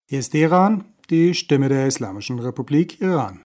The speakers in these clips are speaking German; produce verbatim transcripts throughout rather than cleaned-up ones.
Hier ist Iran, die Stimme der Islamischen Republik Iran.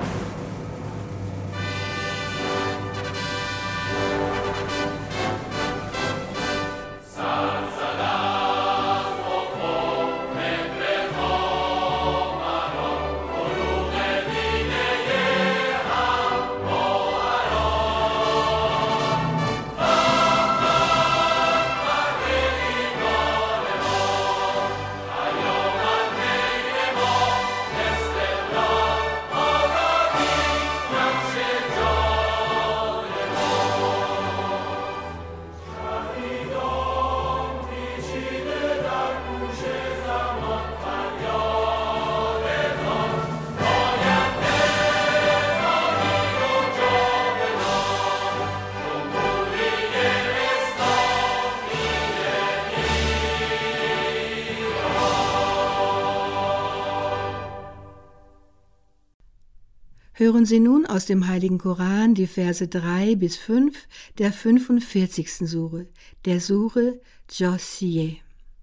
Hören Sie nun aus dem Heiligen Koran die Verse drei bis fünf der fünfundvierzigsten Sure, der Sure Jossieh.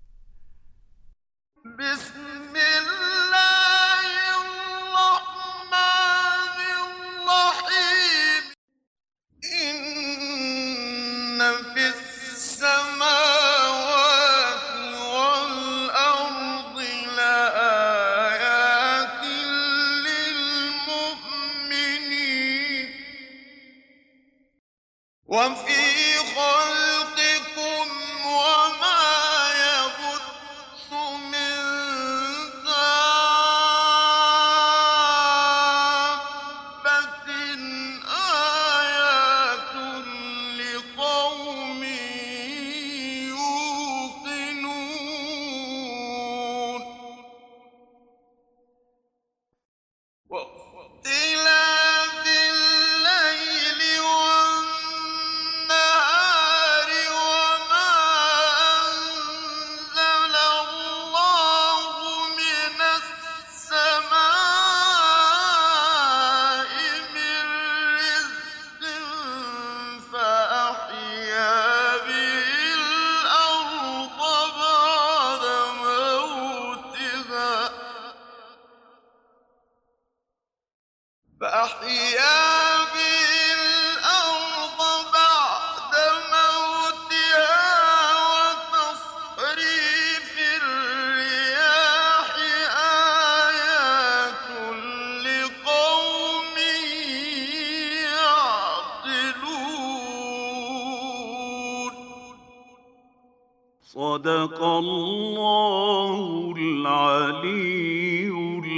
صدق الله العلي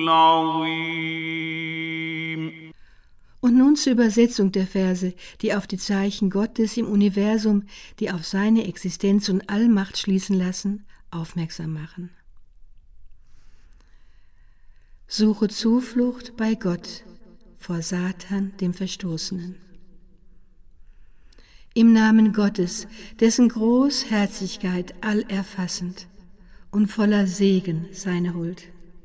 العظيم. Und nun zur Übersetzung der Verse, die auf die Zeichen Gottes im Universum, die auf seine Existenz und Allmacht schließen lassen, aufmerksam machen. Suche Zuflucht bei Gott vor Satan, dem Verstoßenen. Im Namen Gottes, dessen Großherzigkeit allerfassend und voller Segen seine Huld.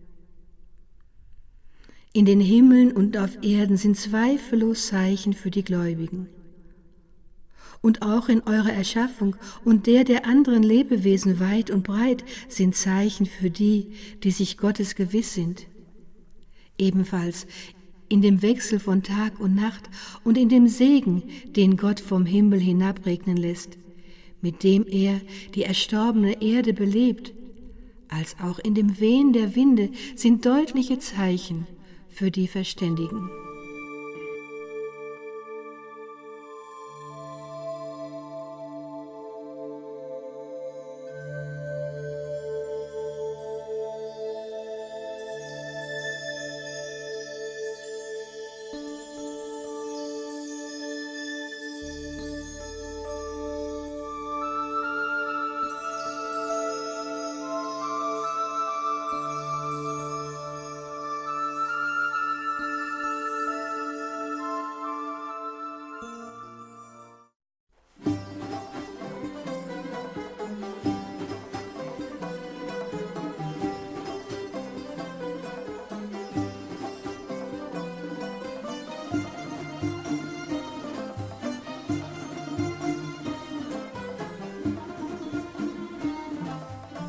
In den Himmeln und auf Erden sind zweifellos Zeichen für die Gläubigen. Und auch in eurer Erschaffung und der der anderen Lebewesen weit und breit sind Zeichen für die, die sich Gottes gewiss sind. Ebenfalls in dem Wechsel von Tag und Nacht und in dem Segen, den Gott vom Himmel hinabregnen lässt, mit dem er die erstorbene Erde belebt, als auch in dem Wehen der Winde sind deutliche Zeichen für die Verständigen.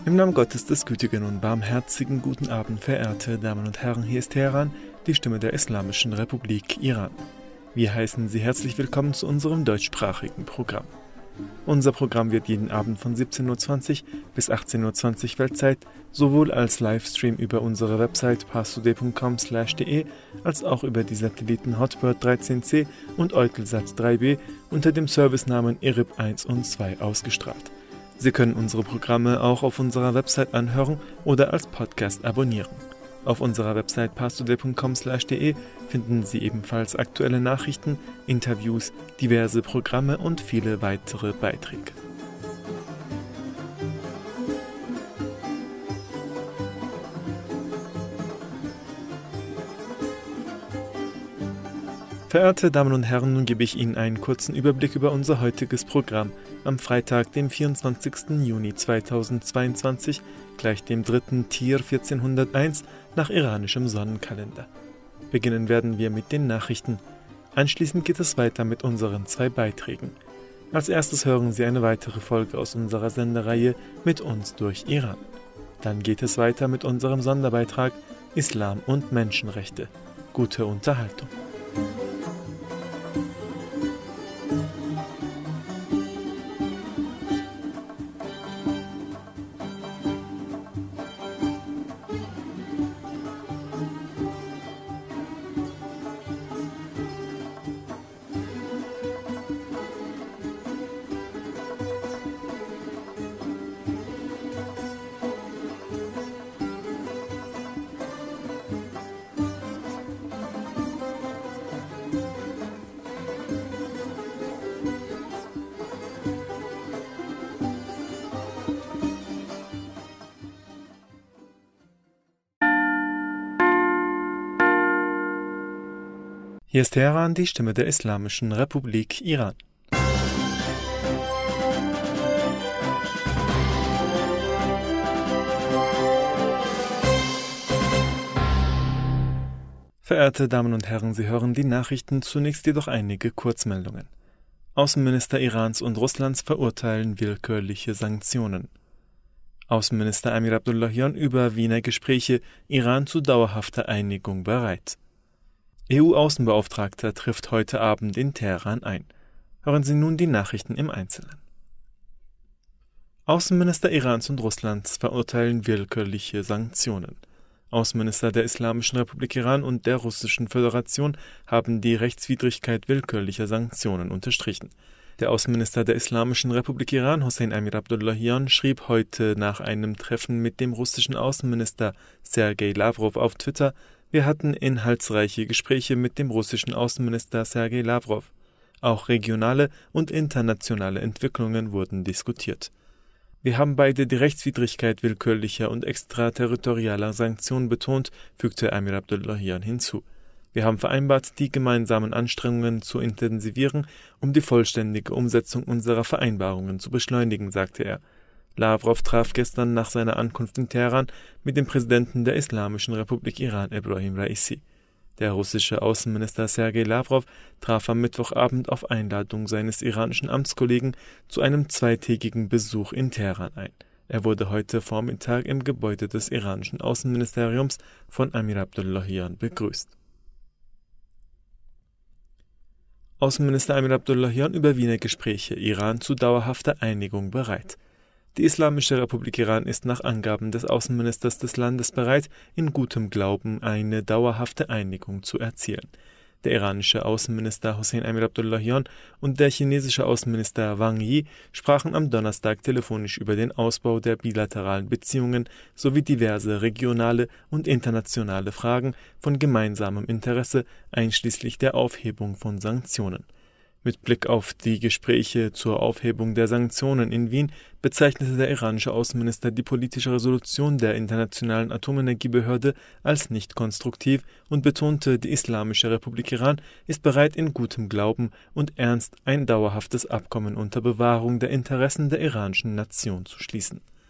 Im Namen Gottes des gütigen und barmherzigen guten Abend, verehrte Damen und Herren, hier ist Teheran, die Stimme der Islamischen Republik Iran. Wir heißen Sie herzlich willkommen zu unserem deutschsprachigen Programm. Unser Programm wird jeden Abend von siebzehn Uhr zwanzig bis achtzehn Uhr zwanzig Weltzeit sowohl als Livestream über unsere Website parstoday punkt com slash de als auch über die Satelliten Hotbird dreizehn C und Eutelsat drei B unter dem Servicenamen I R I B eins und zwei ausgestrahlt. Sie können unsere Programme auch auf unserer Website anhören oder als Podcast abonnieren. Auf unserer Website parstoday punkt com slash de finden Sie ebenfalls aktuelle Nachrichten, Interviews, diverse Programme und viele weitere Beiträge. Verehrte Damen und Herren, nun gebe ich Ihnen einen kurzen Überblick über unser heutiges Programm am Freitag, dem vierundzwanzigsten Juni zweitausendzweiundzwanzig, gleich dem dritten Tir vierzehnhunderteins nach iranischem Sonnenkalender. Beginnen werden wir mit den Nachrichten. Anschließend geht es weiter mit unseren zwei Beiträgen. Als erstes hören Sie eine weitere Folge aus unserer Sendereihe Mit uns durch Iran. Dann geht es weiter mit unserem Sonderbeitrag Islam und Menschenrechte. Gute Unterhaltung. Hier ist Teheran, die Stimme der Islamischen Republik Iran. Verehrte Damen und Herren, Sie hören die Nachrichten, zunächst jedoch einige Kurzmeldungen. Außenminister Irans und Russlands verurteilen willkürliche Sanktionen. Außenminister Amir Abdullahian über Wiener Gespräche, Iran zu dauerhafter Einigung bereit. E U-Außenbeauftragter trifft heute Abend in Teheran ein. Hören Sie nun die Nachrichten im Einzelnen. Außenminister Irans und Russlands verurteilen willkürliche Sanktionen. Außenminister der Islamischen Republik Iran und der Russischen Föderation haben die Rechtswidrigkeit willkürlicher Sanktionen unterstrichen. Der Außenminister der Islamischen Republik Iran, Hossein Amir Abdullahian, schrieb heute nach einem Treffen mit dem russischen Außenminister Sergei Lavrov auf Twitter: Wir hatten inhaltsreiche Gespräche mit dem russischen Außenminister Sergei Lavrov. Auch regionale und internationale Entwicklungen wurden diskutiert. Wir haben beide die Rechtswidrigkeit willkürlicher und extraterritorialer Sanktionen betont, fügte Amir Abdullahian hinzu. Wir haben vereinbart, die gemeinsamen Anstrengungen zu intensivieren, um die vollständige Umsetzung unserer Vereinbarungen zu beschleunigen, sagte er. Lavrov traf gestern nach seiner Ankunft in Teheran mit dem Präsidenten der Islamischen Republik Iran, Ebrahim Raisi. Der russische Außenminister Sergei Lavrov traf am Mittwochabend auf Einladung seines iranischen Amtskollegen zu einem zweitägigen Besuch in Teheran ein. Er wurde heute Vormittag im Gebäude des iranischen Außenministeriums von Amir Abdullahian begrüßt. Außenminister Amir Abdullahian über Wiener Gespräche, Iran zu dauerhafter Einigung bereit. Die Islamische Republik Iran ist nach Angaben des Außenministers des Landes bereit, in gutem Glauben eine dauerhafte Einigung zu erzielen. Der iranische Außenminister Hossein Amir Abdullahian und der chinesische Außenminister Wang Yi sprachen am Donnerstag telefonisch über den Ausbau der bilateralen Beziehungen sowie diverse regionale und internationale Fragen von gemeinsamem Interesse, einschließlich der Aufhebung von Sanktionen. Mit Blick auf die Gespräche zur Aufhebung der Sanktionen in Wien bezeichnete der iranische Außenminister die politische Resolution der Internationalen Atomenergiebehörde als nicht konstruktiv und betonte, die Islamische Republik Iran ist bereit, in gutem Glauben und Ernst ein dauerhaftes Abkommen unter Bewahrung der Interessen der iranischen Nation zu schließen.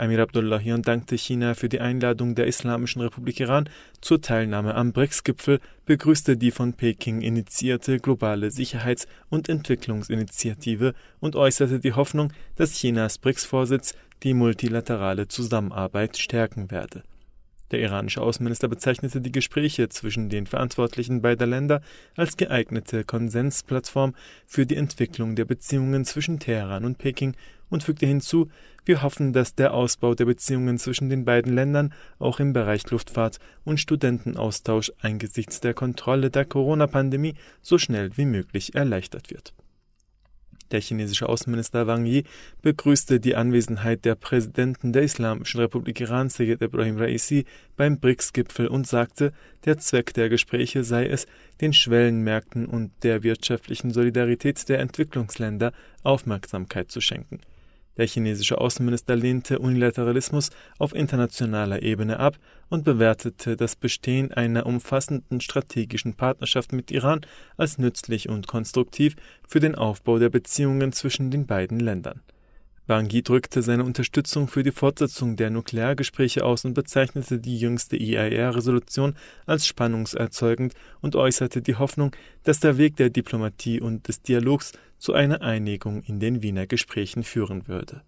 Amir Abdullahian dankte China für die Einladung der Islamischen Republik Iran zur Teilnahme am B R I C S-Gipfel, begrüßte die von Peking initiierte globale Sicherheits- und Entwicklungsinitiative und äußerte die Hoffnung, dass Chinas B R I C S-Vorsitz die multilaterale Zusammenarbeit stärken werde. Der iranische Außenminister bezeichnete die Gespräche zwischen den Verantwortlichen beider Länder als geeignete Konsensplattform für die Entwicklung der Beziehungen zwischen Teheran und Peking und fügte hinzu, wir hoffen, dass der Ausbau der Beziehungen zwischen den beiden Ländern auch im Bereich Luftfahrt und Studentenaustausch angesichts der Kontrolle der Corona-Pandemie so schnell wie möglich erleichtert wird. Der chinesische Außenminister Wang Yi begrüßte die Anwesenheit der Präsidenten der Islamischen Republik Iran, Seyed Ebrahim Raisi, beim B R I C S-Gipfel und sagte, der Zweck der Gespräche sei es, den Schwellenmärkten und der wirtschaftlichen Solidarität der Entwicklungsländer Aufmerksamkeit zu schenken. Der chinesische Außenminister lehnte Unilateralismus auf internationaler Ebene ab und bewertete das Bestehen einer umfassenden strategischen Partnerschaft mit Iran als nützlich und konstruktiv für den Aufbau der Beziehungen zwischen den beiden Ländern. Wang Yi drückte seine Unterstützung für die Fortsetzung der Nukleargespräche aus und bezeichnete die jüngste I A E A-Resolution als spannungserzeugend und äußerte die Hoffnung, dass der Weg der Diplomatie und des Dialogs zu einer Einigung in den Wiener Gesprächen führen würde.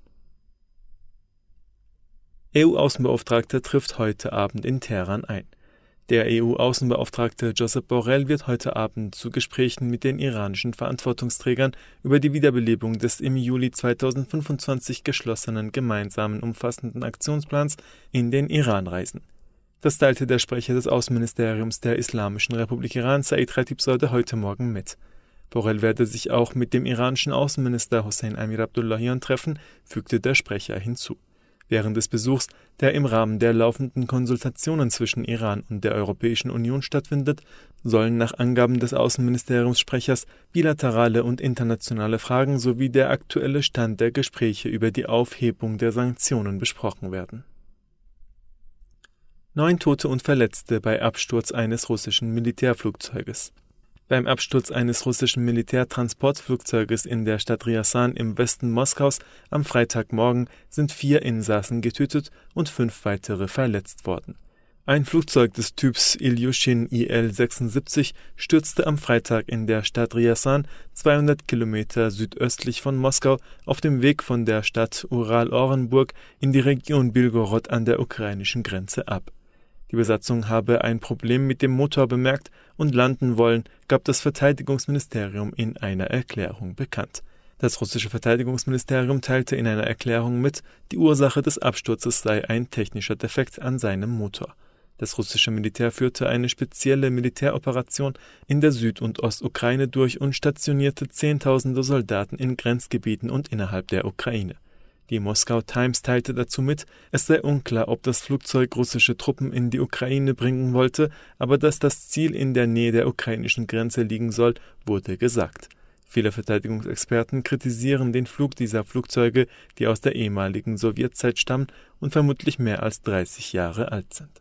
E U-Außenbeauftragter trifft heute Abend in Teheran ein. Der E U-Außenbeauftragte Josep Borrell wird heute Abend zu Gesprächen mit den iranischen Verantwortungsträgern über die Wiederbelebung des im Juli zweitausendfünfundzwanzig geschlossenen gemeinsamen umfassenden Aktionsplans in den Iran reisen. Das teilte der Sprecher des Außenministeriums der Islamischen Republik Iran, Said Khatibzadeh, heute Morgen mit. Borrell werde sich auch mit dem iranischen Außenminister Hossein Amir Abdullahian treffen, fügte der Sprecher hinzu. Während des Besuchs, der im Rahmen der laufenden Konsultationen zwischen Iran und der Europäischen Union stattfindet, sollen nach Angaben des Außenministeriumssprechers bilaterale und internationale Fragen sowie der aktuelle Stand der Gespräche über die Aufhebung der Sanktionen besprochen werden. Neun Tote und Verletzte bei Absturz eines russischen Militärflugzeuges. Beim Absturz eines russischen Militärtransportflugzeuges in der Stadt Rjasan im Westen Moskaus am Freitagmorgen sind vier Insassen getötet und fünf weitere verletzt worden. Ein Flugzeug des Typs Ilyushin I L sechsundsiebzig stürzte am Freitag in der Stadt Rjasan, zweihundert Kilometer südöstlich von Moskau, auf dem Weg von der Stadt Ural-Orenburg in die Region Bilgorod an der ukrainischen Grenze ab. Die Besatzung habe ein Problem mit dem Motor bemerkt und landen wollen, gab das Verteidigungsministerium in einer Erklärung bekannt. Das russische Verteidigungsministerium teilte in einer Erklärung mit, die Ursache des Absturzes sei ein technischer Defekt an seinem Motor. Das russische Militär führte eine spezielle Militäroperation in der Süd- und Ostukraine durch und stationierte Zehntausende Soldaten in Grenzgebieten und innerhalb der Ukraine. Die Moskau Times teilte dazu mit, es sei unklar, ob das Flugzeug russische Truppen in die Ukraine bringen wollte, aber dass das Ziel in der Nähe der ukrainischen Grenze liegen soll, wurde gesagt. Viele Verteidigungsexperten kritisieren den Flug dieser Flugzeuge, die aus der ehemaligen Sowjetzeit stammen und vermutlich mehr als dreißig Jahre alt sind.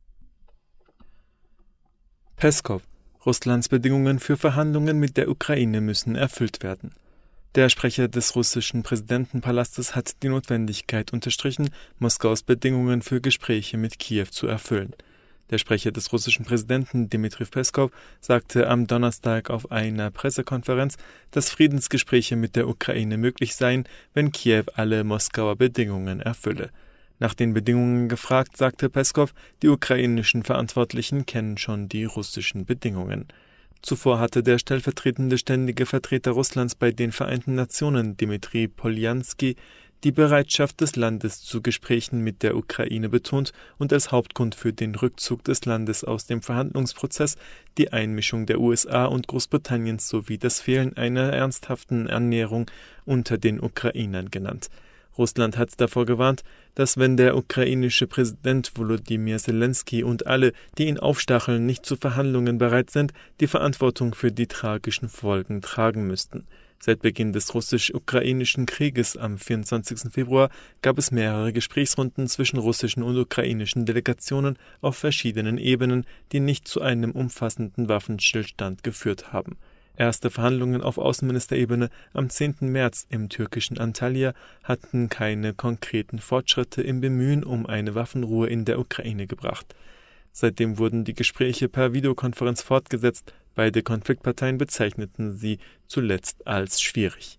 Peskow: Russlands Bedingungen für Verhandlungen mit der Ukraine müssen erfüllt werden. Der Sprecher des russischen Präsidentenpalastes hat die Notwendigkeit unterstrichen, Moskaus Bedingungen für Gespräche mit Kiew zu erfüllen. Der Sprecher des russischen Präsidenten Dmitri Peskow sagte am Donnerstag auf einer Pressekonferenz, dass Friedensgespräche mit der Ukraine möglich seien, wenn Kiew alle Moskauer Bedingungen erfülle. Nach den Bedingungen gefragt, sagte Peskow, die ukrainischen Verantwortlichen kennen schon die russischen Bedingungen. Zuvor hatte der stellvertretende ständige Vertreter Russlands bei den Vereinten Nationen, Dmitri Poljanski, die Bereitschaft des Landes zu Gesprächen mit der Ukraine betont und als Hauptgrund für den Rückzug des Landes aus dem Verhandlungsprozess die Einmischung der U S A und Großbritanniens sowie das Fehlen einer ernsthaften Annäherung unter den Ukrainern genannt. Russland hat davor gewarnt, dass wenn der ukrainische Präsident Volodymyr Zelensky und alle, die ihn aufstacheln, nicht zu Verhandlungen bereit sind, die Verantwortung für die tragischen Folgen tragen müssten. Seit Beginn des russisch-ukrainischen Krieges am vierundzwanzigsten Februar gab es mehrere Gesprächsrunden zwischen russischen und ukrainischen Delegationen auf verschiedenen Ebenen, die nicht zu einem umfassenden Waffenstillstand geführt haben. Erste Verhandlungen auf Außenministerebene am zehnten März im türkischen Antalya hatten keine konkreten Fortschritte im Bemühen um eine Waffenruhe in der Ukraine gebracht. Seitdem wurden die Gespräche per Videokonferenz fortgesetzt. Beide Konfliktparteien bezeichneten sie zuletzt als schwierig.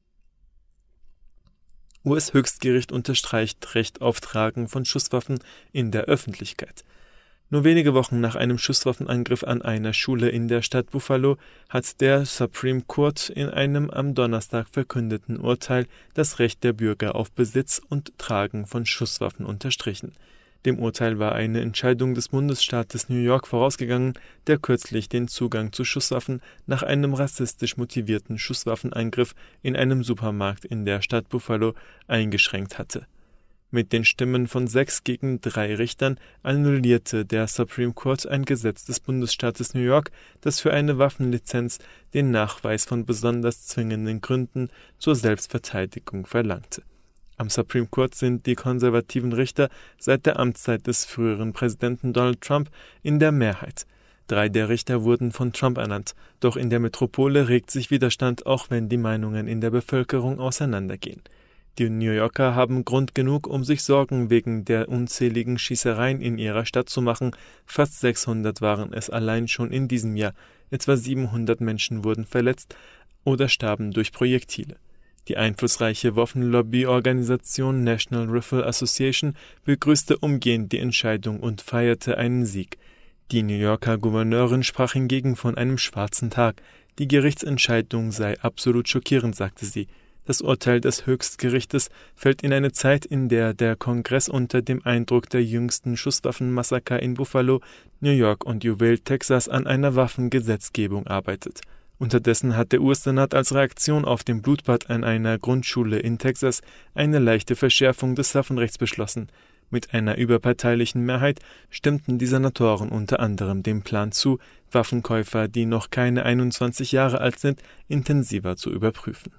U S-Höchstgericht unterstreicht Recht auf Tragen von Schusswaffen in der Öffentlichkeit. Nur wenige Wochen nach einem Schusswaffenangriff an einer Schule in der Stadt Buffalo hat der Supreme Court in einem am Donnerstag verkündeten Urteil das Recht der Bürger auf Besitz und Tragen von Schusswaffen unterstrichen. Dem Urteil war eine Entscheidung des Bundesstaates New York vorausgegangen, der kürzlich den Zugang zu Schusswaffen nach einem rassistisch motivierten Schusswaffenangriff in einem Supermarkt in der Stadt Buffalo eingeschränkt hatte. Mit den Stimmen von sechs gegen drei Richtern annullierte der Supreme Court ein Gesetz des Bundesstaates New York, das für eine Waffenlizenz den Nachweis von besonders zwingenden Gründen zur Selbstverteidigung verlangte. Am Supreme Court sind die konservativen Richter seit der Amtszeit des früheren Präsidenten Donald Trump in der Mehrheit. Drei der Richter wurden von Trump ernannt, doch in der Metropole regt sich Widerstand, auch wenn die Meinungen in der Bevölkerung auseinandergehen. Die New Yorker haben Grund genug, um sich Sorgen wegen der unzähligen Schießereien in ihrer Stadt zu machen. Fast sechshundert waren es allein schon in diesem Jahr. Etwa siebenhundert Menschen wurden verletzt oder starben durch Projektile. Die einflussreiche Waffenlobbyorganisation National Rifle Association begrüßte umgehend die Entscheidung und feierte einen Sieg. Die New Yorker Gouverneurin sprach hingegen von einem schwarzen Tag. Die Gerichtsentscheidung sei absolut schockierend, sagte sie. Das Urteil des Höchstgerichtes fällt in eine Zeit, in der der Kongress unter dem Eindruck der jüngsten Schusswaffenmassaker in Buffalo, New York und Uvalde, Texas an einer Waffengesetzgebung arbeitet. Unterdessen hat der U S-Senat als Reaktion auf den Blutbad an einer Grundschule in Texas eine leichte Verschärfung des Waffenrechts beschlossen. Mit einer überparteilichen Mehrheit stimmten die Senatoren unter anderem dem Plan zu, Waffenkäufer, die noch keine einundzwanzig Jahre alt sind, intensiver zu überprüfen.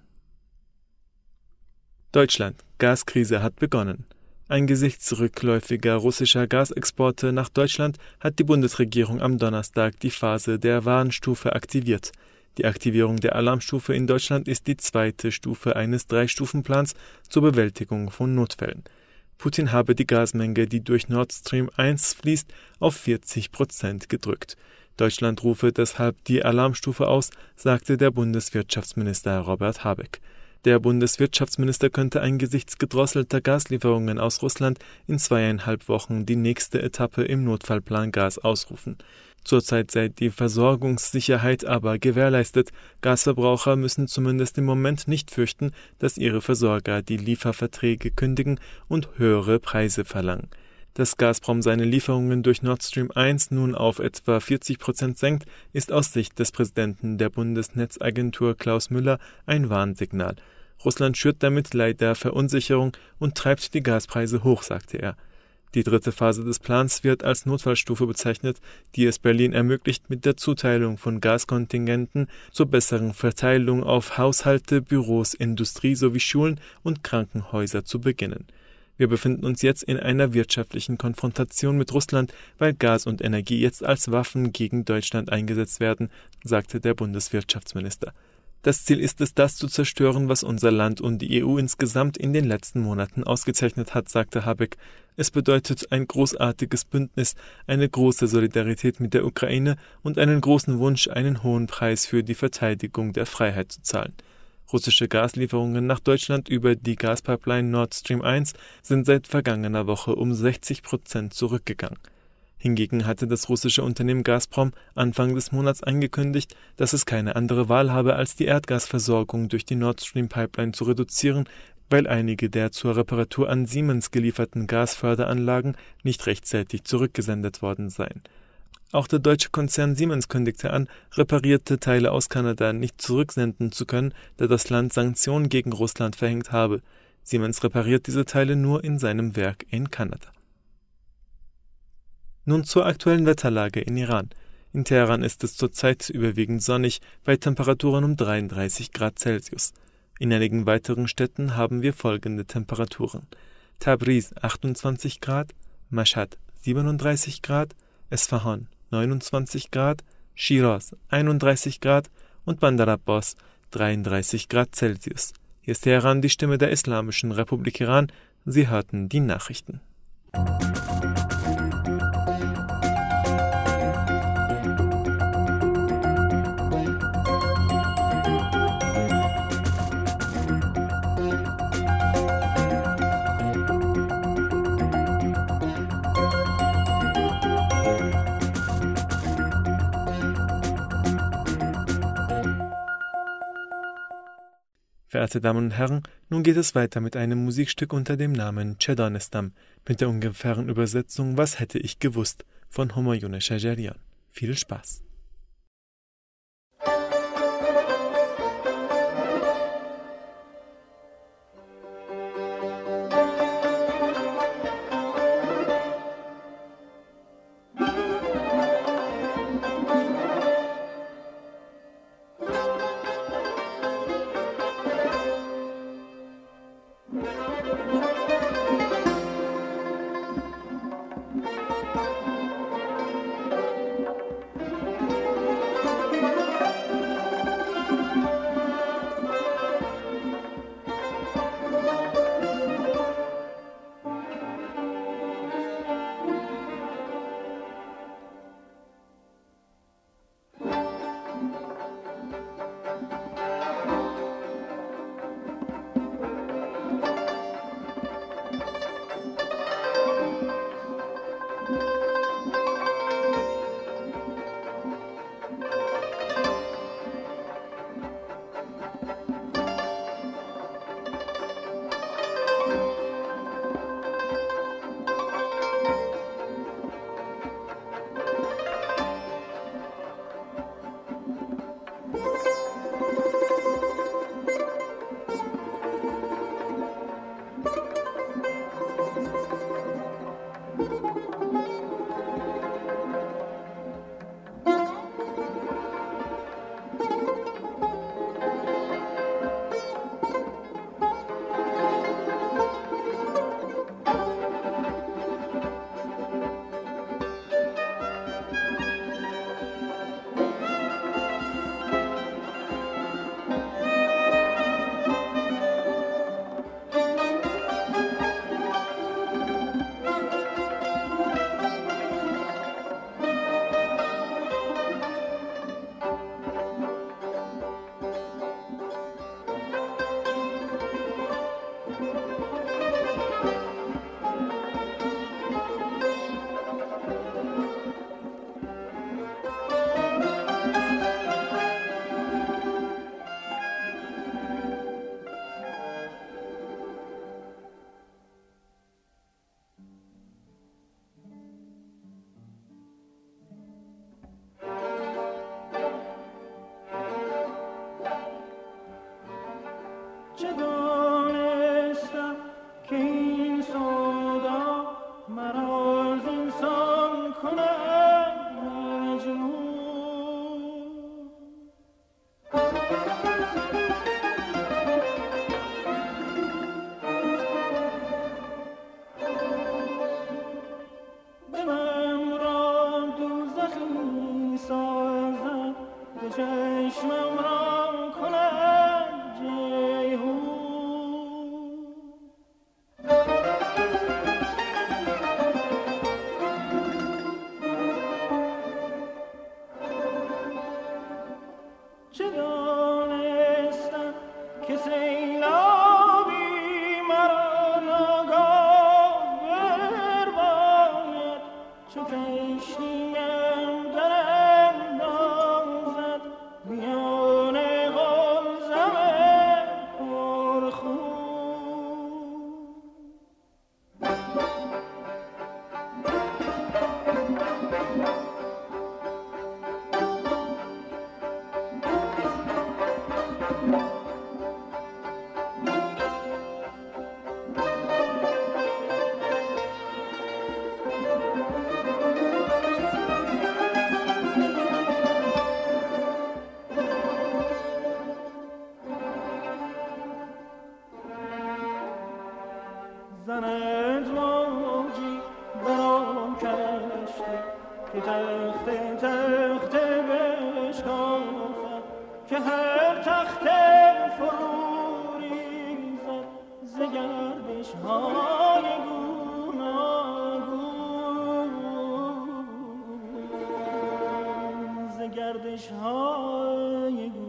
Deutschland. Gaskrise hat begonnen. Angesichts rückläufiger russischer Gasexporte nach Deutschland hat die Bundesregierung am Donnerstag die Phase der Warnstufe aktiviert. Die Aktivierung der Alarmstufe in Deutschland ist die zweite Stufe eines Drei-Stufen-Plans zur Bewältigung von Notfällen. Putin habe die Gasmenge, die durch Nord Stream eins fließt, auf vierzig Prozent gedrückt. Deutschland rufe deshalb die Alarmstufe aus, sagte der Bundeswirtschaftsminister Robert Habeck. Der Bundeswirtschaftsminister könnte angesichts gedrosselter Gaslieferungen aus Russland in zweieinhalb Wochen die nächste Etappe im Notfallplan Gas ausrufen. Zurzeit sei die Versorgungssicherheit aber gewährleistet. Gasverbraucher müssen zumindest im Moment nicht fürchten, dass ihre Versorger die Lieferverträge kündigen und höhere Preise verlangen. Dass Gazprom seine Lieferungen durch Nord Stream eins nun auf etwa vierzig Prozent senkt, ist aus Sicht des Präsidenten der Bundesnetzagentur Klaus Müller ein Warnsignal. Russland schürt damit leider Verunsicherung und treibt die Gaspreise hoch, sagte er. Die dritte Phase des Plans wird als Notfallstufe bezeichnet, die es Berlin ermöglicht, mit der Zuteilung von Gaskontingenten zur besseren Verteilung auf Haushalte, Büros, Industrie sowie Schulen und Krankenhäuser zu beginnen. Wir befinden uns jetzt in einer wirtschaftlichen Konfrontation mit Russland, weil Gas und Energie jetzt als Waffen gegen Deutschland eingesetzt werden, sagte der Bundeswirtschaftsminister. Das Ziel ist es, das zu zerstören, was unser Land und die E U insgesamt in den letzten Monaten ausgezeichnet hat, sagte Habeck. Es bedeutet ein großartiges Bündnis, eine große Solidarität mit der Ukraine und einen großen Wunsch, einen hohen Preis für die Verteidigung der Freiheit zu zahlen. Russische Gaslieferungen nach Deutschland über die Gaspipeline Nord Stream eins sind seit vergangener Woche um sechzig Prozent zurückgegangen. Hingegen hatte das russische Unternehmen Gazprom Anfang des Monats angekündigt, dass es keine andere Wahl habe, als die Erdgasversorgung durch die Nord Stream Pipeline zu reduzieren, weil einige der zur Reparatur an Siemens gelieferten Gasförderanlagen nicht rechtzeitig zurückgesendet worden seien. Auch der deutsche Konzern Siemens kündigte an, reparierte Teile aus Kanada nicht zurücksenden zu können, da das Land Sanktionen gegen Russland verhängt habe. Siemens repariert diese Teile nur in seinem Werk in Kanada. Nun zur aktuellen Wetterlage in Iran. In Teheran ist es zurzeit überwiegend sonnig, bei Temperaturen um dreiunddreißig Grad Celsius. In einigen weiteren Städten haben wir folgende Temperaturen: Tabriz achtundzwanzig Grad, Mashhad siebenunddreißig Grad, Esfahan neunundzwanzig Grad, Schiraz einunddreißig Grad und Bandar Abbas dreiunddreißig Grad Celsius. Hier ist Teheran, die Stimme der Islamischen Republik Iran. Sie hörten die Nachrichten. Verehrte Damen und Herren, nun geht es weiter mit einem Musikstück unter dem Namen چه دانستم mit der ungefähren Übersetzung Was hätte ich gewusst von Humayun Shajarian. Viel Spaß! که تخت تخت بشکافم که هر تخت فرو ریزد ز گردش های گوناگون، ز گردش های گوناگون.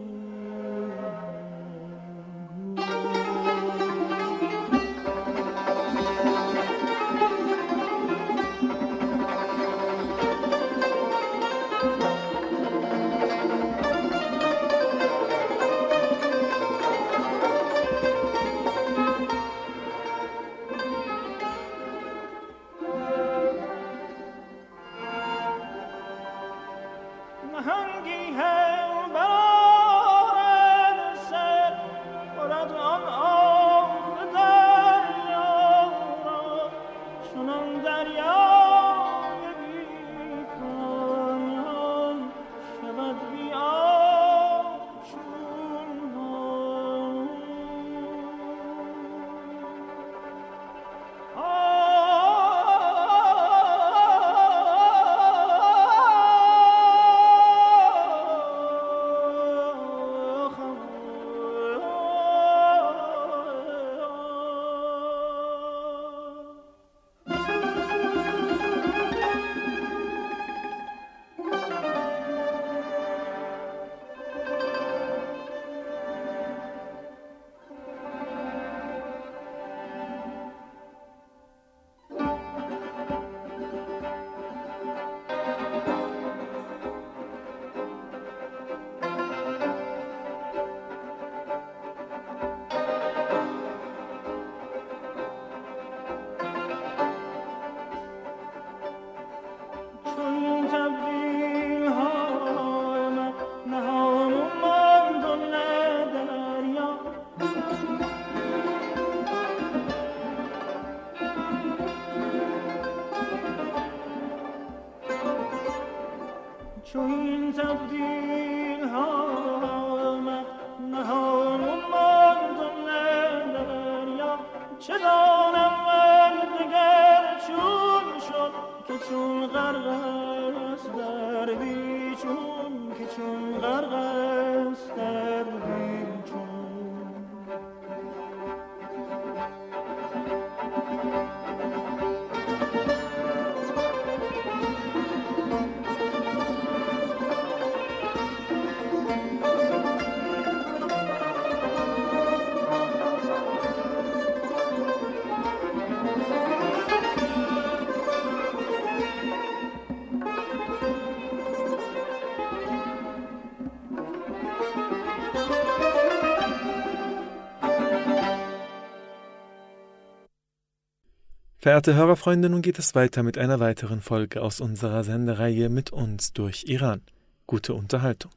Verehrte Hörerfreunde, nun geht es weiter mit einer weiteren Folge aus unserer Sendereihe Mit uns durch Iran. Gute Unterhaltung.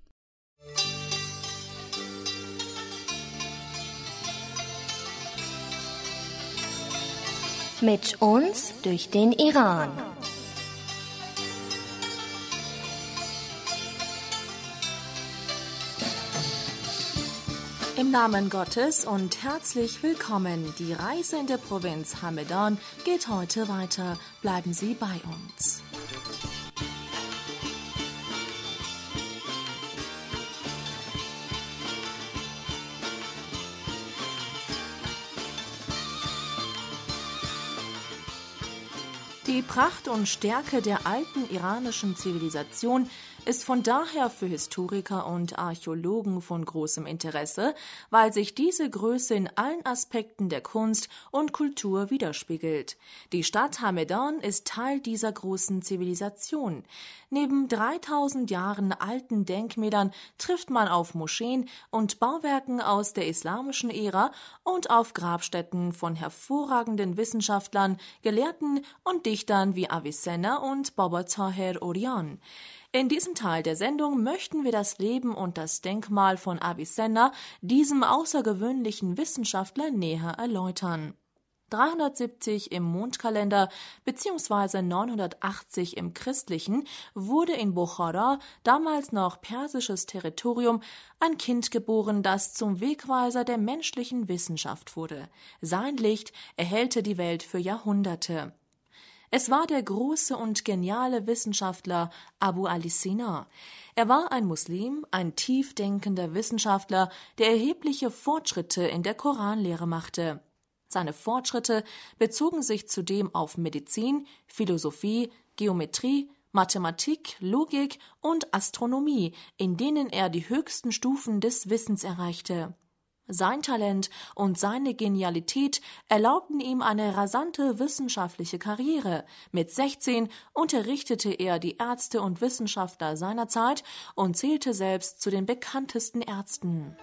Mit uns durch den Iran. Im Namen Gottes und herzlich willkommen. Die Reise in der Provinz Hamedan geht heute weiter. Bleiben Sie bei uns. Die Pracht und Stärke der alten iranischen Zivilisation ist von daher für Historiker und Archäologen von großem Interesse, weil sich diese Größe in allen Aspekten der Kunst und Kultur widerspiegelt. Die Stadt Hamedan ist Teil dieser großen Zivilisation. Neben dreitausend Jahren alten Denkmälern trifft man auf Moscheen und Bauwerken aus der islamischen Ära und auf Grabstätten von hervorragenden Wissenschaftlern, Gelehrten und Dichtern wie Avicenna und Baba Tahir Orion. In diesem Teil der Sendung möchten wir das Leben und das Denkmal von Avicenna, diesem außergewöhnlichen Wissenschaftler, näher erläutern. dreihundertsiebzig im Mondkalender bzw. neunhundertachtzig im christlichen wurde in Bukhara, damals noch persisches Territorium, ein Kind geboren, das zum Wegweiser der menschlichen Wissenschaft wurde. Sein Licht erhellte die Welt für Jahrhunderte. Es war der große und geniale Wissenschaftler Abu al-Sina. Er war ein Muslim, ein tiefdenkender Wissenschaftler, der erhebliche Fortschritte in der Koranlehre machte. Seine Fortschritte bezogen sich zudem auf Medizin, Philosophie, Geometrie, Mathematik, Logik und Astronomie, in denen er die höchsten Stufen des Wissens erreichte. Sein Talent und seine Genialität erlaubten ihm eine rasante wissenschaftliche Karriere. Mit sechzehn unterrichtete er die Ärzte und Wissenschaftler seiner Zeit und zählte selbst zu den bekanntesten Ärzten.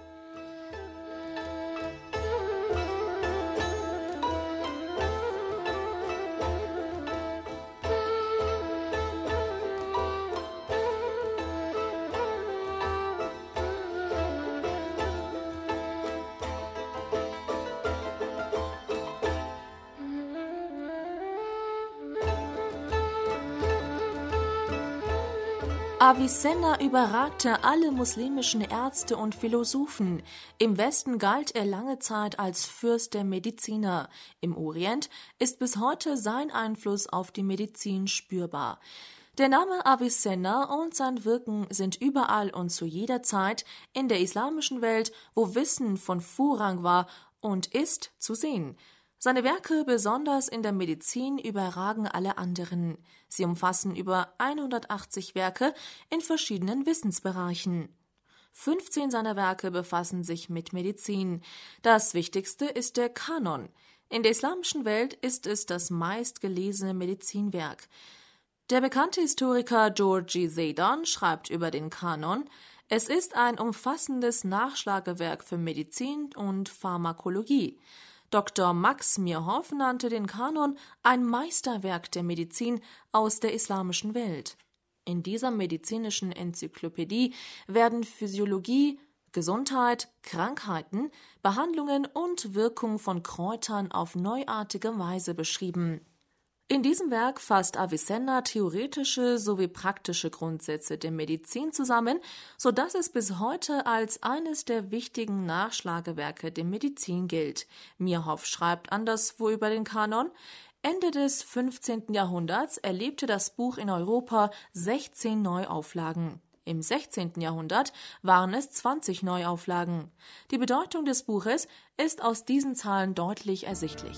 Avicenna überragte alle muslimischen Ärzte und Philosophen. Im Westen galt er lange Zeit als Fürst der Mediziner. Im Orient ist bis heute sein Einfluss auf die Medizin spürbar. Der Name Avicenna und sein Wirken sind überall und zu jeder Zeit in der islamischen Welt, wo Wissen von Vorrang war und ist, zu sehen. Seine Werke, besonders in der Medizin, überragen alle anderen. Sie umfassen über hundertachtzig Werke in verschiedenen Wissensbereichen. fünfzehn seiner Werke befassen sich mit Medizin. Das wichtigste ist der Kanon. In der islamischen Welt ist es das meistgelesene Medizinwerk. Der bekannte Historiker Georgi Zeydan schreibt über den Kanon: Es ist ein umfassendes Nachschlagewerk für Medizin und Pharmakologie. Doktor Max Mirhoff nannte den Kanon ein Meisterwerk der Medizin aus der islamischen Welt. In dieser medizinischen Enzyklopädie werden Physiologie, Gesundheit, Krankheiten, Behandlungen und Wirkung von Kräutern auf neuartige Weise beschrieben. In diesem Werk fasst Avicenna theoretische sowie praktische Grundsätze der Medizin zusammen, sodass es bis heute als eines der wichtigen Nachschlagewerke der Medizin gilt. Mirhoff schreibt anderswo über den Kanon: Ende des fünfzehnten Jahrhunderts erlebte das Buch in Europa sechzehn Neuauflagen. Im sechzehnten Jahrhundert waren es zwanzig Neuauflagen. Die Bedeutung des Buches ist aus diesen Zahlen deutlich ersichtlich.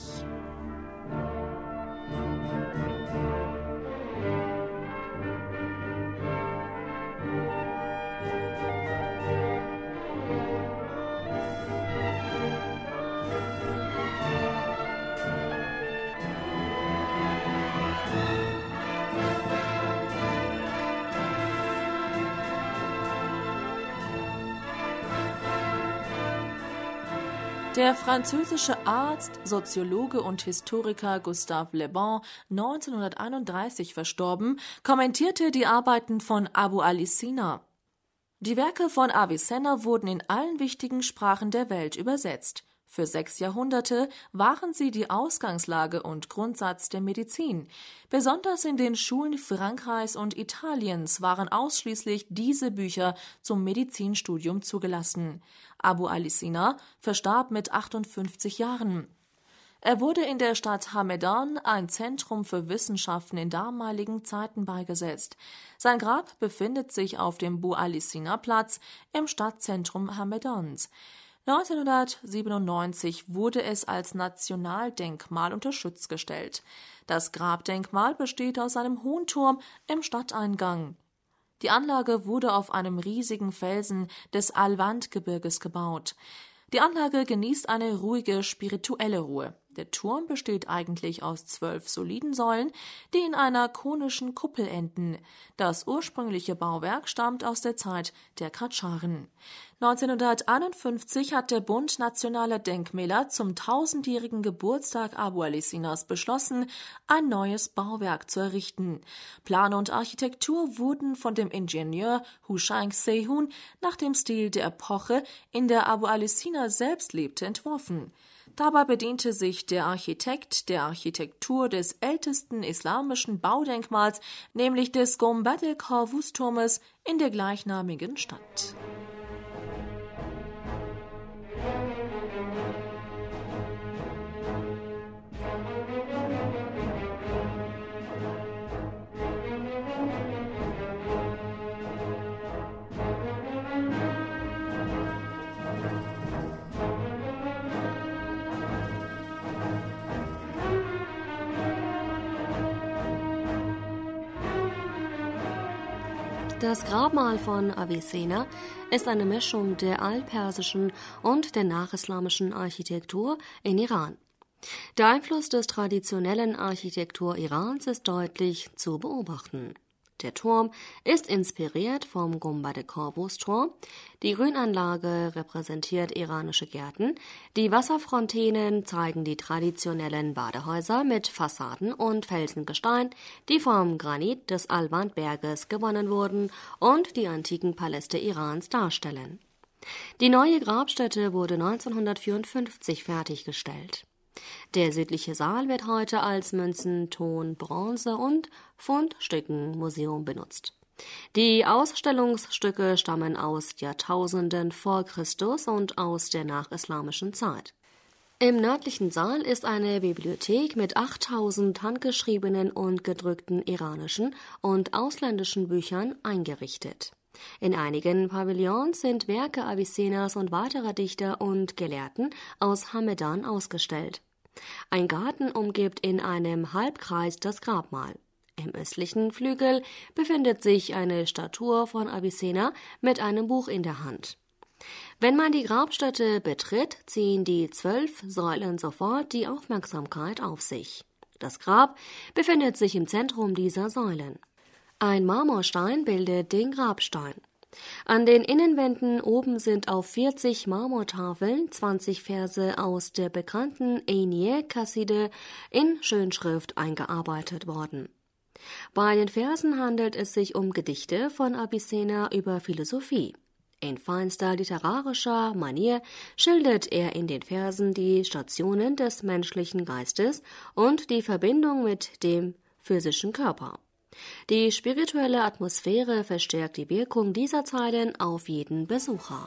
Der französische Arzt, Soziologe und Historiker Gustave Le Bon, neunzehnhunderteinunddreißig verstorben, kommentierte die Arbeiten von Abu al-Sina. Die Werke von Avicenna wurden in allen wichtigen Sprachen der Welt übersetzt. Für sechs Jahrhunderte waren sie die Ausgangslage und Grundsatz der Medizin. Besonders in den Schulen Frankreichs und Italiens waren ausschließlich diese Bücher zum Medizinstudium zugelassen. Abu al-Sina verstarb mit achtundfünfzig Jahren. Er wurde in der Stadt Hamedan, ein Zentrum für Wissenschaften in damaligen Zeiten, beigesetzt. Sein Grab befindet sich auf dem Abu al-Sina-Platz im Stadtzentrum Hamedans. neunzehnhundertsiebenundneunzig wurde es als Nationaldenkmal unter Schutz gestellt. Das Grabdenkmal besteht aus einem hohen Turm im Stadteingang. Die Anlage wurde auf einem riesigen Felsen des Alvand-Gebirges gebaut. Die Anlage genießt eine ruhige, spirituelle Ruhe. Der Turm besteht eigentlich aus zwölf soliden Säulen, die in einer konischen Kuppel enden. Das ursprüngliche Bauwerk stammt aus der Zeit der Kadscharen. neunzehnhunderteinundfünfzig hat der Bund Nationaler Denkmäler zum tausendjährigen Geburtstag Abu al-Sinas beschlossen, ein neues Bauwerk zu errichten. Plan und Architektur wurden von dem Ingenieur Hushain Sehun nach dem Stil der Epoche, in der Abu al-Sina selbst lebte, entworfen. Dabei bediente sich der Architekt der Architektur des ältesten islamischen Baudenkmals, nämlich des Gombad-e-Kavus-Turmes in der gleichnamigen Stadt. Das Grabmal von Avicenna ist eine Mischung der altpersischen und der nachislamischen Architektur in Iran. Der Einfluss des traditionellen Architektur Irans ist deutlich zu beobachten. Der Turm ist inspiriert vom Gumbad-e Corvus-Turm, die Grünanlage repräsentiert iranische Gärten, die Wasserfontänen zeigen die traditionellen Badehäuser mit Fassaden und Felsengestein, die vom Granit des Alban-Berges gewonnen wurden und die antiken Paläste Irans darstellen. Die neue Grabstätte wurde neunzehnhundertvierundfünfzig fertiggestellt. Der südliche Saal wird heute als Münzen-, Ton-, Bronze- und Fundstückenmuseum benutzt. Die Ausstellungsstücke stammen aus Jahrtausenden vor Christus und aus der nachislamischen Zeit. Im nördlichen Saal ist eine Bibliothek mit achttausend handgeschriebenen und gedruckten iranischen und ausländischen Büchern eingerichtet. In einigen Pavillons sind Werke Avicennas und weiterer Dichter und Gelehrten aus Hamedan ausgestellt. Ein Garten umgibt in einem Halbkreis das Grabmal. Im östlichen Flügel befindet sich eine Statue von Avicenna mit einem Buch in der Hand. Wenn man die Grabstätte betritt, ziehen die zwölf Säulen sofort die Aufmerksamkeit auf sich. Das Grab befindet sich im Zentrum dieser Säulen. Ein Marmorstein bildet den Grabstein. An den Innenwänden oben sind auf vierzig Marmortafeln zwanzig Verse aus der bekannten Einye-Qaside in Schönschrift eingearbeitet worden. Bei den Versen handelt es sich um Gedichte von Avicenna über Philosophie. In feinster literarischer Manier schildert er in den Versen die Stationen des menschlichen Geistes und die Verbindung mit dem physischen Körper. Die spirituelle Atmosphäre verstärkt die Wirkung dieser Zeilen auf jeden Besucher.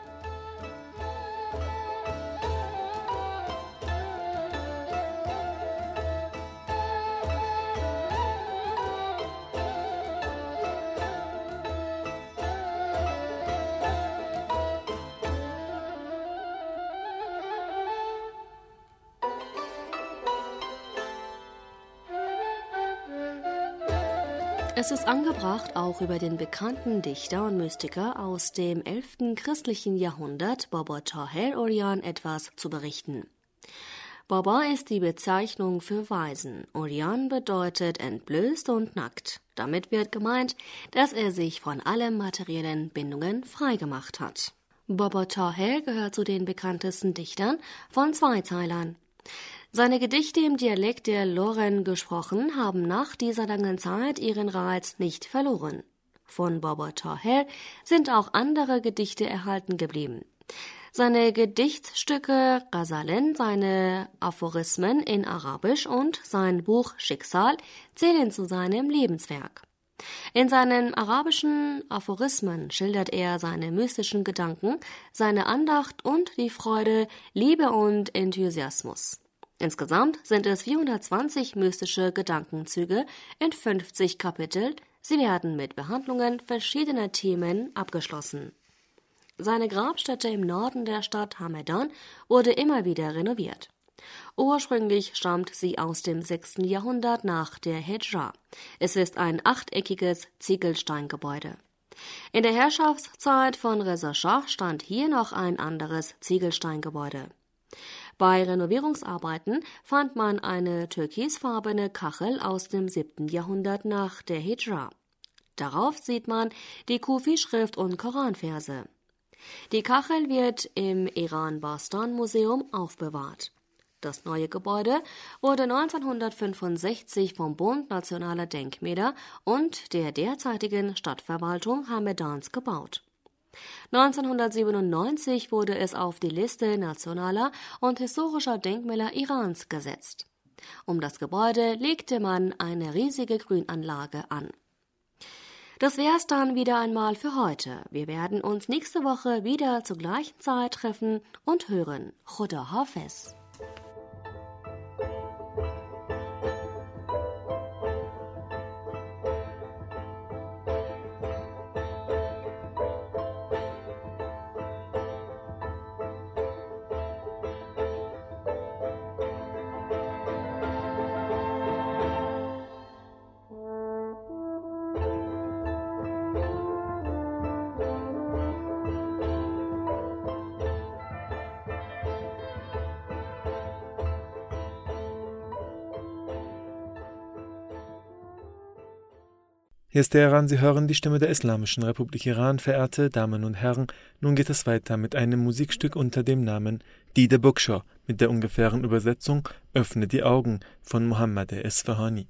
Es ist angebracht, auch über den bekannten Dichter und Mystiker aus dem elften christlichen Jahrhundert, Baba Tahir Orjan, etwas zu berichten. Baba ist die Bezeichnung für Weisen. Orjan bedeutet entblößt und nackt. Damit wird gemeint, dass er sich von allen materiellen Bindungen freigemacht hat. Baba Tahir gehört zu den bekanntesten Dichtern von Zweizeilern. Seine Gedichte im Dialekt der Loren gesprochen haben nach dieser langen Zeit ihren Reiz nicht verloren. Von Baba Tahir sind auch andere Gedichte erhalten geblieben. Seine Gedichtstücke Ghazalen, seine Aphorismen in Arabisch und sein Buch Schicksal zählen zu seinem Lebenswerk. In seinen arabischen Aphorismen schildert er seine mystischen Gedanken, seine Andacht und die Freude, Liebe und Enthusiasmus. Insgesamt sind es vierhundertzwanzig mystische Gedankenzüge in fünfzig Kapitel. Sie werden mit Behandlungen verschiedener Themen abgeschlossen. Seine Grabstätte im Norden der Stadt Hamedan wurde immer wieder renoviert. Ursprünglich stammt sie aus dem sechsten Jahrhundert nach der Hijra. Es ist ein achteckiges Ziegelsteingebäude. In der Herrschaftszeit von Reza Schah stand hier noch ein anderes Ziegelsteingebäude. Bei Renovierungsarbeiten fand man eine türkisfarbene Kachel aus dem siebten Jahrhundert nach der Hijra. Darauf sieht man die Kufi-Schrift und Koranverse. Die Kachel wird im Iran-Bastan-Museum aufbewahrt. Das neue Gebäude wurde neunzehnhundertfünfundsechzig vom Bund Nationaler Denkmäler und der derzeitigen Stadtverwaltung Hamedans gebaut. neunzehnhundertsiebenundneunzig wurde es auf die Liste nationaler und historischer Denkmäler Irans gesetzt. Um das Gebäude legte man eine riesige Grünanlage an. Das wär's dann wieder einmal für heute. Wir werden uns nächste Woche wieder zur gleichen Zeit treffen und hören. Khuda Hafez. Thank you. Hier ist der Iran, Sie hören die Stimme der Islamischen Republik Iran, verehrte Damen und Herren. Nun geht es weiter mit einem Musikstück unter dem Namen Dide Buksha mit der ungefähren Übersetzung Öffne die Augen von Mohammad Esfahani.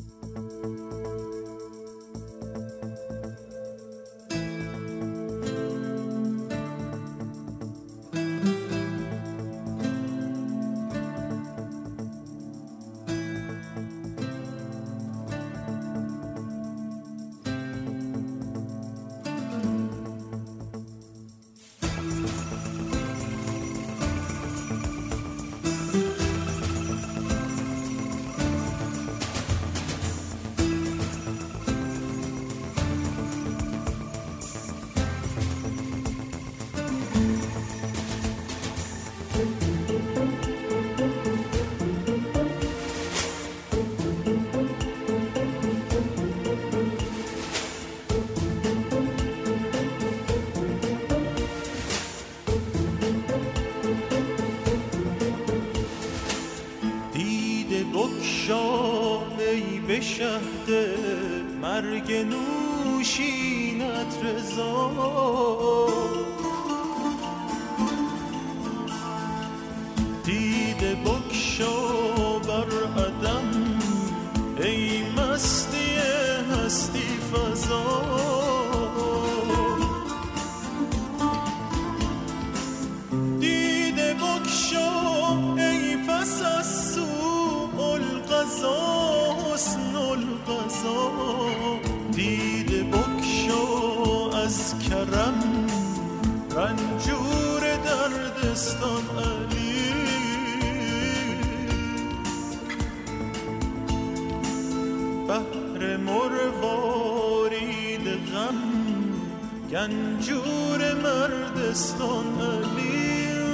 به شهد مرگ نوشینت رضا دیده بگشا بر عدم ای مستی هستی فضا دیده بگشا ای پس از سوء القضا حسن القضا دیده بگشا از کرم رنجور دردستان علی بحر مروارید غم گنجور مردستان علی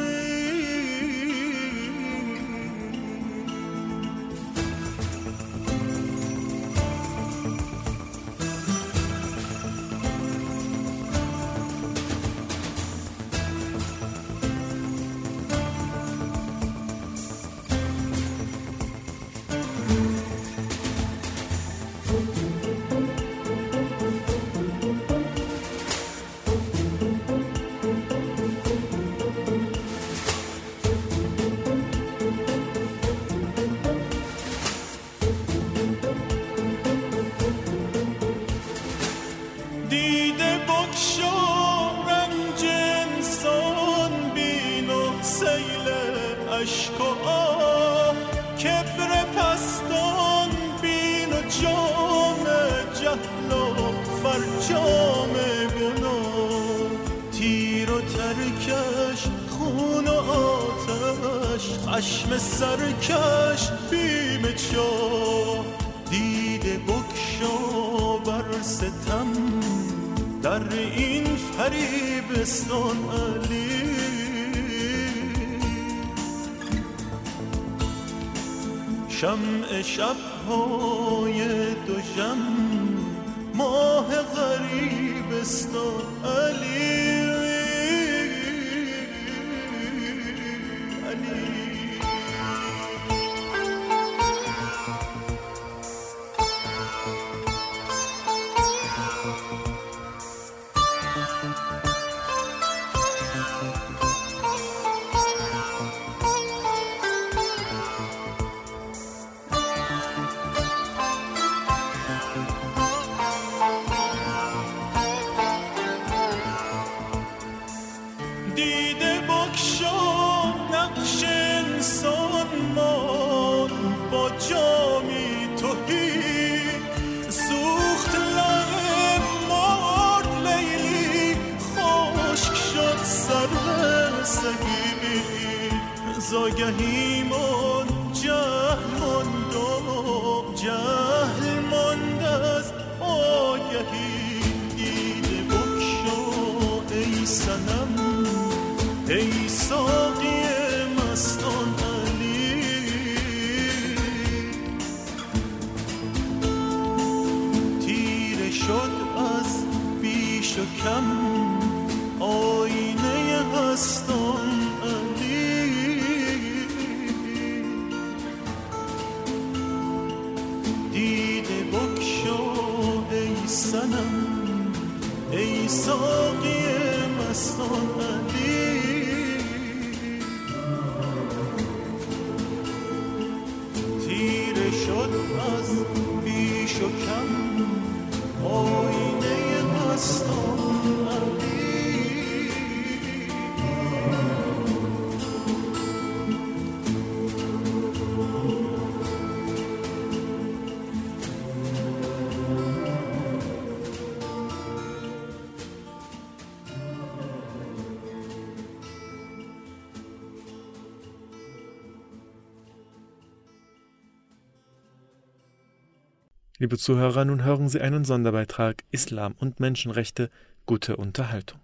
خشم سرکش بیم چاه دیده بگشا بر ستم در این فریبستان علی شمع شب‌های دوژم ماه غریبستان علی زاگهی من جهل ماند و جهل ماند از آگهی دیده بگشا ای صنم ای ساقی مستان علی تیره شد از بیش و کم آینه هستان ای ساقی مستان علی تیره شد از بیش و کم آینه مستان علی Liebe Zuhörer, nun hören Sie einen Sonderbeitrag Islam und Menschenrechte, gute Unterhaltung.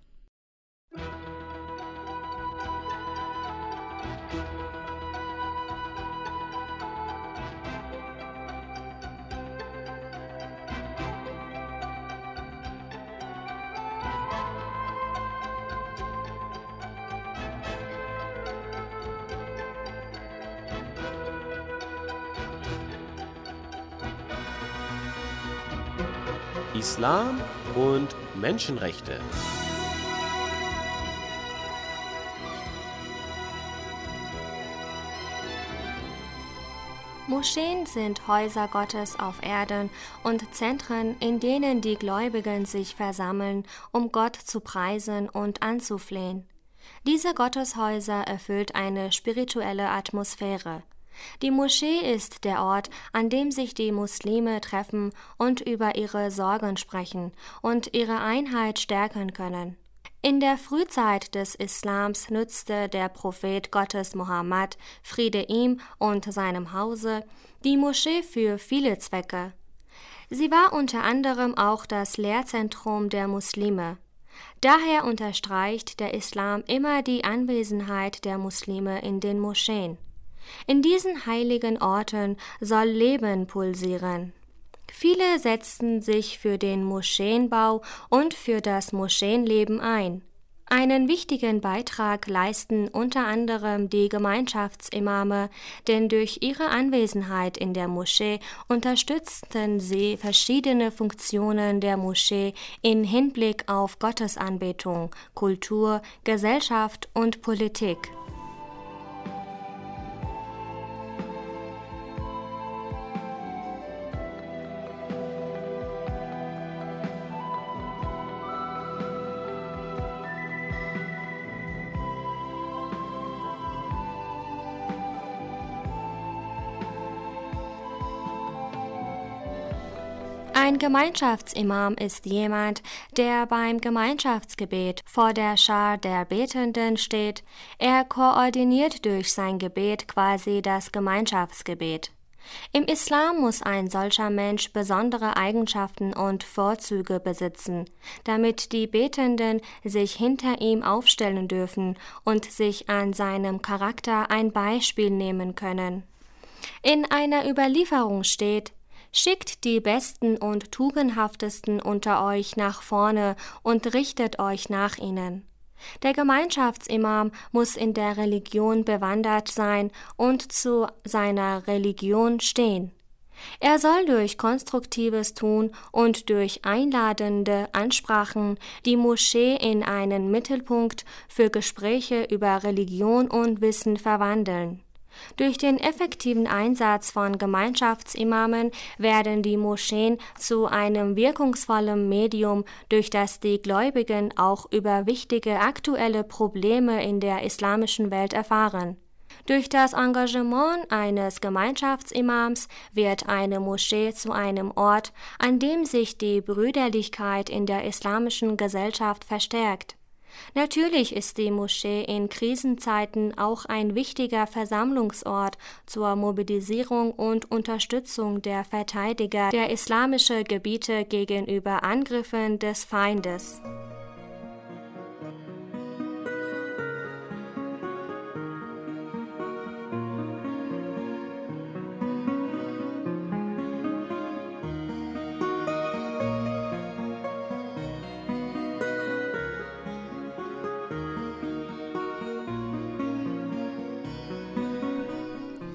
Islam und Menschenrechte. Moscheen sind Häuser Gottes auf Erden und Zentren, in denen die Gläubigen sich versammeln, um Gott zu preisen und anzuflehen. Diese Gotteshäuser erfüllt eine spirituelle Atmosphäre. Die Moschee ist der Ort, an dem sich die Muslime treffen und über ihre Sorgen sprechen und ihre Einheit stärken können. In der Frühzeit des Islams nutzte der Prophet Gottes Mohammed, Friede ihm und seinem Hause, die Moschee für viele Zwecke. Sie war unter anderem auch das Lehrzentrum der Muslime. Daher unterstreicht der Islam immer die Anwesenheit der Muslime in den Moscheen. In diesen heiligen Orten soll Leben pulsieren. Viele setzten sich für den Moscheenbau und für das Moscheenleben ein. Einen wichtigen Beitrag leisten unter anderem die Gemeinschaftsimame, denn durch ihre Anwesenheit in der Moschee unterstützten sie verschiedene Funktionen der Moschee in Hinblick auf Gottesanbetung, Kultur, Gesellschaft und Politik. Ein Gemeinschaftsimam ist jemand, der beim Gemeinschaftsgebet vor der Schar der Betenden steht. Er koordiniert durch sein Gebet quasi das Gemeinschaftsgebet. Im Islam muss ein solcher Mensch besondere Eigenschaften und Vorzüge besitzen, damit die Betenden sich hinter ihm aufstellen dürfen und sich an seinem Charakter ein Beispiel nehmen können. In einer Überlieferung steht: Schickt die Besten und Tugendhaftesten unter euch nach vorne und richtet euch nach ihnen. Der Gemeinschaftsimam muss in der Religion bewandert sein und zu seiner Religion stehen. Er soll durch konstruktives Tun und durch einladende Ansprachen die Moschee in einen Mittelpunkt für Gespräche über Religion und Wissen verwandeln. Durch den effektiven Einsatz von Gemeinschaftsimamen werden die Moscheen zu einem wirkungsvollen Medium, durch das die Gläubigen auch über wichtige aktuelle Probleme in der islamischen Welt erfahren. Durch das Engagement eines Gemeinschaftsimams wird eine Moschee zu einem Ort, an dem sich die Brüderlichkeit in der islamischen Gesellschaft verstärkt. Natürlich ist die Moschee in Krisenzeiten auch ein wichtiger Versammlungsort zur Mobilisierung und Unterstützung der Verteidiger der islamischen Gebiete gegenüber Angriffen des Feindes.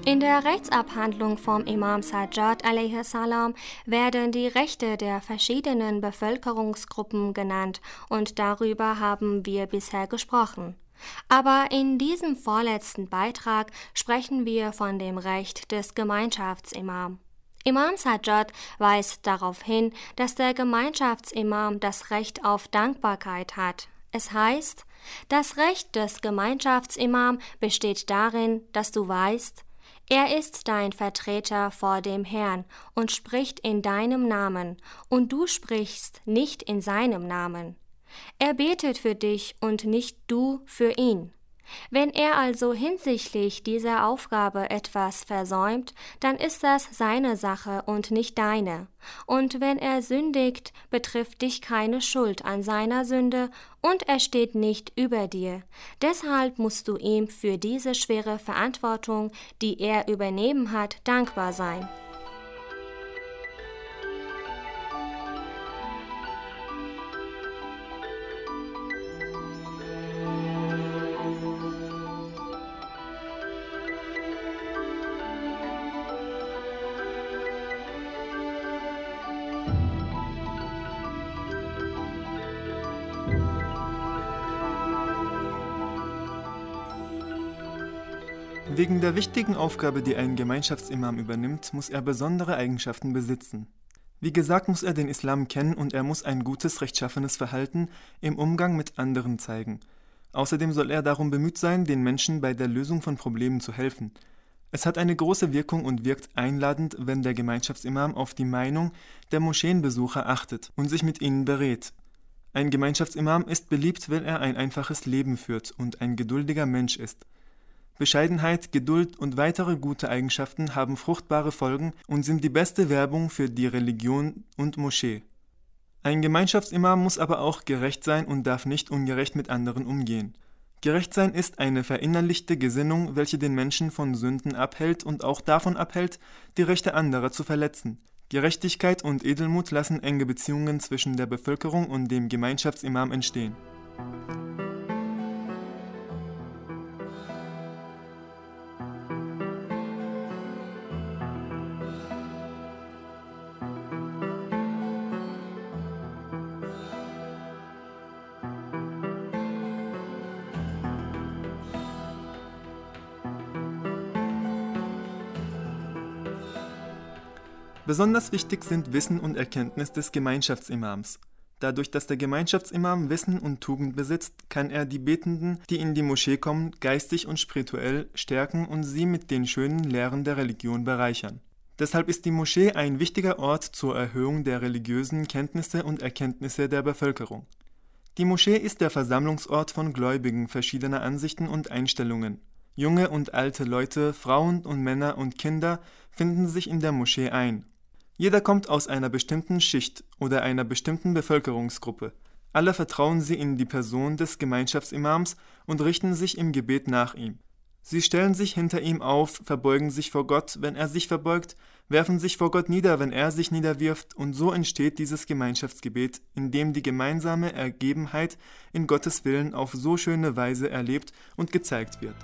In der Rechtsabhandlung vom Imam Sajjad alaihi salam werden die Rechte der verschiedenen Bevölkerungsgruppen genannt und darüber haben wir bisher gesprochen. Aber in diesem vorletzten Beitrag sprechen wir von dem Recht des Gemeinschaftsimam. Imam Sajjad weist darauf hin, dass der Gemeinschaftsimam das Recht auf Dankbarkeit hat. Es heißt, das Recht des Gemeinschaftsimam besteht darin, dass du weißt, er ist dein Vertreter vor dem Herrn und spricht in deinem Namen, und du sprichst nicht in seinem Namen. Er betet für dich und nicht du für ihn. Wenn er also hinsichtlich dieser Aufgabe etwas versäumt, dann ist das seine Sache und nicht deine. Und wenn er sündigt, betrifft dich keine Schuld an seiner Sünde und er steht nicht über dir. Deshalb musst du ihm für diese schwere Verantwortung, die er übernehmen hat, dankbar sein. Wegen der wichtigen Aufgabe, die ein Gemeinschaftsimam übernimmt, muss er besondere Eigenschaften besitzen. Wie gesagt, muss er den Islam kennen und er muss ein gutes, rechtschaffenes Verhalten im Umgang mit anderen zeigen. Außerdem soll er darum bemüht sein, den Menschen bei der Lösung von Problemen zu helfen. Es hat eine große Wirkung und wirkt einladend, wenn der Gemeinschaftsimam auf die Meinung der Moscheenbesucher achtet und sich mit ihnen berät. Ein Gemeinschaftsimam ist beliebt, wenn er ein einfaches Leben führt und ein geduldiger Mensch ist. Bescheidenheit, Geduld und weitere gute Eigenschaften haben fruchtbare Folgen und sind die beste Werbung für die Religion und Moschee. Ein Gemeinschaftsimam muss aber auch gerecht sein und darf nicht ungerecht mit anderen umgehen. Gerecht sein ist eine verinnerlichte Gesinnung, welche den Menschen von Sünden abhält und auch davon abhält, die Rechte anderer zu verletzen. Gerechtigkeit und Edelmut lassen enge Beziehungen zwischen der Bevölkerung und dem Gemeinschaftsimam entstehen. Besonders wichtig sind Wissen und Erkenntnis des Gemeinschaftsimams. Dadurch, dass der Gemeinschaftsimam Wissen und Tugend besitzt, kann er die Betenden, die in die Moschee kommen, geistig und spirituell stärken und sie mit den schönen Lehren der Religion bereichern. Deshalb ist die Moschee ein wichtiger Ort zur Erhöhung der religiösen Kenntnisse und Erkenntnisse der Bevölkerung. Die Moschee ist der Versammlungsort von Gläubigen verschiedener Ansichten und Einstellungen. Junge und alte Leute, Frauen und Männer und Kinder finden sich in der Moschee ein. Jeder kommt aus einer bestimmten Schicht oder einer bestimmten Bevölkerungsgruppe. Alle vertrauen sie in die Person des Gemeinschaftsimams und richten sich im Gebet nach ihm. Sie stellen sich hinter ihm auf, verbeugen sich vor Gott, wenn er sich verbeugt, werfen sich vor Gott nieder, wenn er sich niederwirft, und so entsteht dieses Gemeinschaftsgebet, in dem die gemeinsame Ergebenheit in Gottes Willen auf so schöne Weise erlebt und gezeigt wird.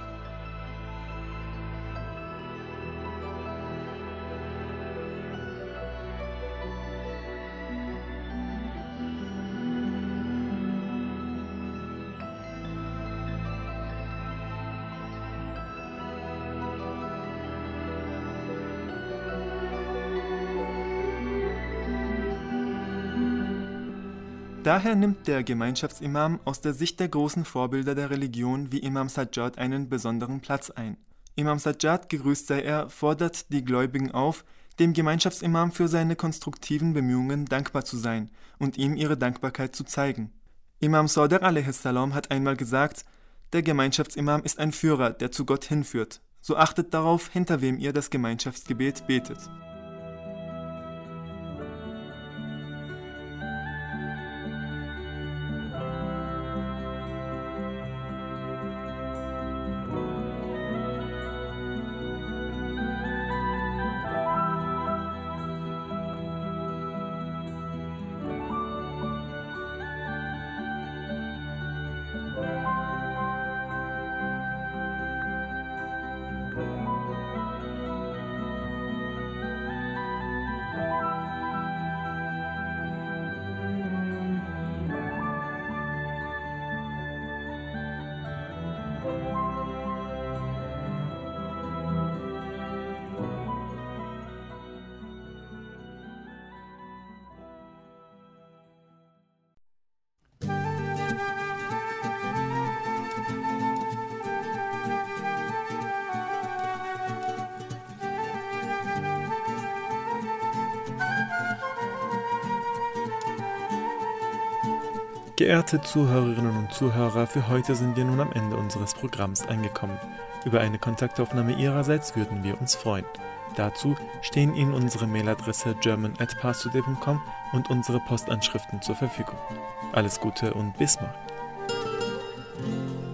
Daher nimmt der Gemeinschaftsimam aus der Sicht der großen Vorbilder der Religion wie Imam Sajjad einen besonderen Platz ein. Imam Sajjad, gegrüßt sei er, fordert die Gläubigen auf, dem Gemeinschaftsimam für seine konstruktiven Bemühungen dankbar zu sein und ihm ihre Dankbarkeit zu zeigen. Imam Sadiq alaihi salam hat einmal gesagt, der Gemeinschaftsimam ist ein Führer, der zu Gott hinführt. So achtet darauf, hinter wem ihr das Gemeinschaftsgebet betet. Geehrte Zuhörerinnen und Zuhörer, für heute sind wir nun am Ende unseres Programms angekommen. Über eine Kontaktaufnahme Ihrerseits würden wir uns freuen. Dazu stehen Ihnen unsere Mailadresse german at parstoday punkt com und unsere Postanschriften zur Verfügung. Alles Gute und bis morgen.